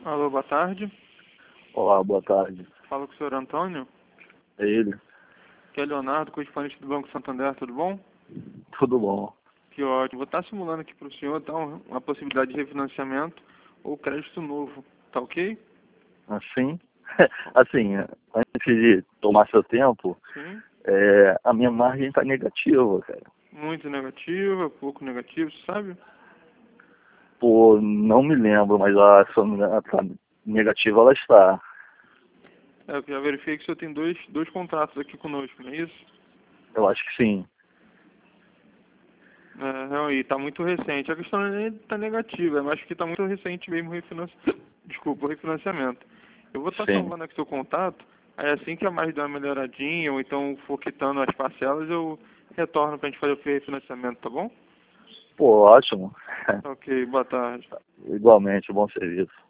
Alô, boa tarde. Olá, boa tarde. Fala com o senhor Antônio. É ele? Que é Leonardo, correspondente do Banco Santander, tudo bom? Tudo bom? Que ótimo. Vou estar simulando aqui para o senhor uma possibilidade de refinanciamento ou crédito novo, tá ok? Assim? Assim, antes de tomar seu tempo, Sim. a minha margem tá negativa, cara. Muito negativa, pouco negativo, sabe? Pô, não me lembro, mas a sua tá negativa ela está. Eu já verifiquei que o senhor tem dois contratos aqui conosco, não é isso? Eu acho que sim. E está muito recente. A questão não é tá negativa, mas que está muito recente mesmo o refinanciamento. Eu vou estar Sim. salvando aqui seu contato, aí assim que a mais der uma melhoradinha, ou então for quitando as parcelas, eu retorno para a gente fazer o refinanciamento, tá bom? Pô, ótimo. Ok, boa tarde. Igualmente, bom serviço.